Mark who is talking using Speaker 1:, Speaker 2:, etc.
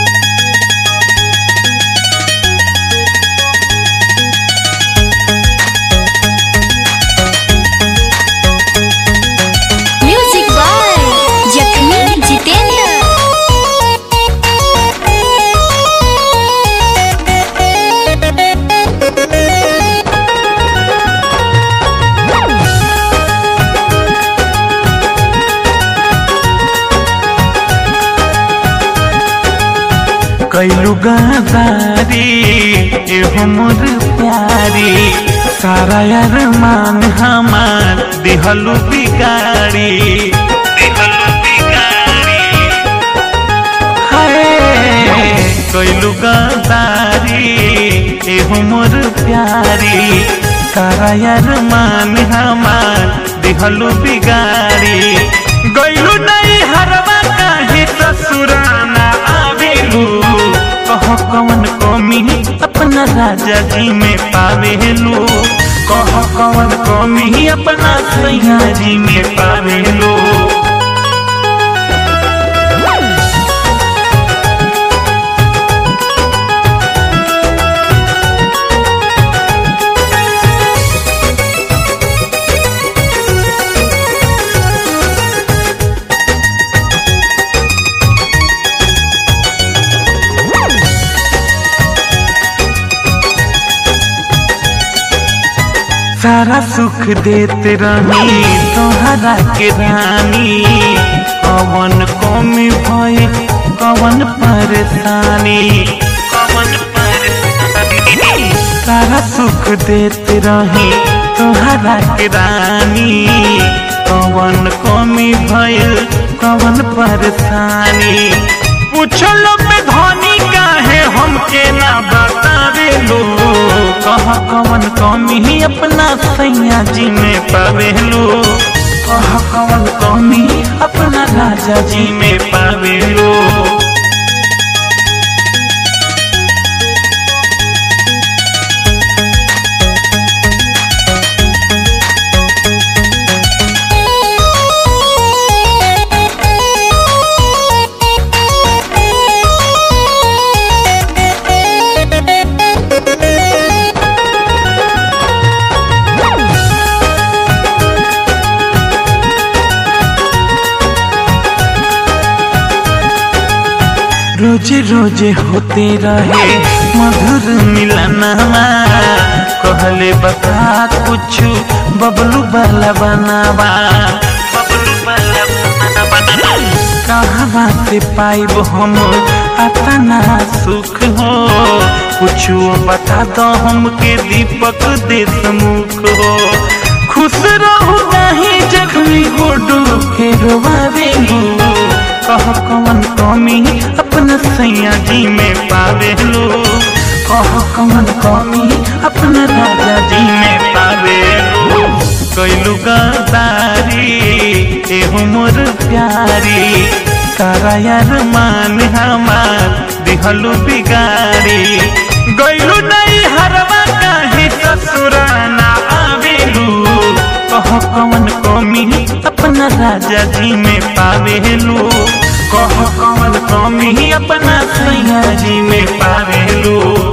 Speaker 1: Music by जख्मी जितेंद्र।
Speaker 2: कैलू गदारी एहो मोर प्यारी, सारा यार मान हमार दिहलू बिगाड़ी। हाय कैलू गदारी एहो मोर प्यारी, सारा यार मान हमार दिहलू बिगाड़ी। गैलू नहीं हरवा काहे ससुराना आवेलू, कह कवन कमी अपना राजा जी में पावेलू, कह कवन कमी अपना सैया जी में पावेलू। सारा सुख देते रही तोहरा के रानी, कवन कमी भई कवन परेशानी। सारा सुख देते रही तोहरा के रानी, कवन कमी भई कवन परेशानी। पूछलो पे धनी काहे हमके ना बतावेलो, कह कवन कमी अपना सैया जी में पावेलो, कह कवन कमी अपना राजा जी में पावेलो। रोजे रोजे होते रहे मधुर मिलनवा, कहले बता कुछ बबलू वाला बनावा। कहवा से पाइब हम अतना सुख हो, कुछ बता दो हमके दीपक देशमुख हो। खुश रहू नहीं जख्मी गुड्डू के रोवावेलू, कह कवन कमी अपना सैया जी में पावेलू, कह कवन कमी अपना राजा जी में पावेलू। कैलू गदारी एहो मोर प्यारी, सारा यार मान हमार दिहलू बिगाड़ी। गैलू नहीं हरवा काहे ससुराना आवेलू, कह कवन कमी अपना राजा जी में पावेलू, कह कवन कमी अपना सैया जी में पावेलू।